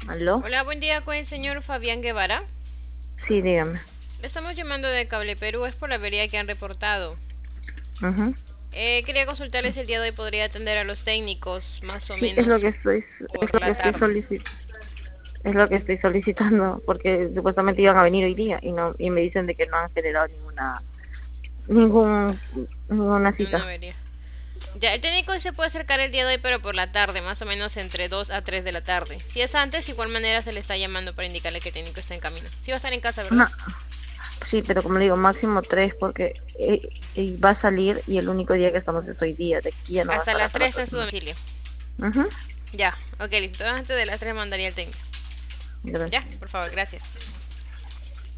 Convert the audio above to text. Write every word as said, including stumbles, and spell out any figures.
¿Aló? Hola, buen día con el señor Fabián Guevara. Sí, dígame. Le estamos llamando de Cable Perú, es por la avería que han reportado. Ujú. Eh, quería consultarles el día de hoy, podría atender a los técnicos más o Sí, es lo menos que estoy, es por lo que la estoy tarde. solici- es lo que estoy solicitando, porque supuestamente iban a venir hoy día y no, y me dicen de que no han generado ninguna, ningún, ninguna Una cita. avería. Ya, el técnico se puede acercar el día de hoy, pero por la tarde, más o menos entre dos a tres de la tarde. Si es antes, igual manera se le está llamando para indicarle que el técnico está en camino. Sí va a estar en casa, ¿verdad? No, sí, pero como le digo, máximo tres, porque eh, eh, va a salir y el único día que estamos es hoy día, de aquí ya no va a Hasta estar las hasta la tres está en su próxima. domicilio. Ujú. Ya, ok, listo. Antes de las tres mandaría el técnico. Ya, Gracias. por favor, gracias.